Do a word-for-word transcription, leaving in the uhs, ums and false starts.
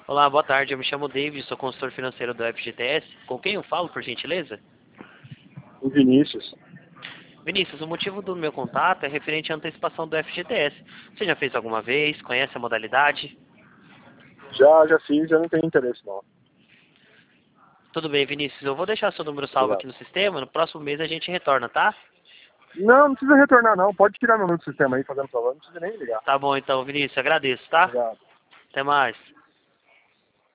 Olá, boa tarde. Eu me chamo David, sou consultor financeiro do F G T S. Com quem eu falo, por gentileza? O Vinícius. Vinícius, o motivo do meu contato é referente à antecipação do F G T S. Você já fez alguma vez? Conhece a modalidade? Já, já fiz, já não tenho interesse não. Tudo bem, Vinícius. Eu vou deixar seu número salvo Obrigado. aqui no sistema. No próximo mês a gente retorna, tá? Não, não precisa retornar não. Pode tirar meu número do sistema aí, fazendo favor. Não precisa nem ligar. Tá bom, então, Vinícius. Agradeço, tá? Obrigado. Até mais.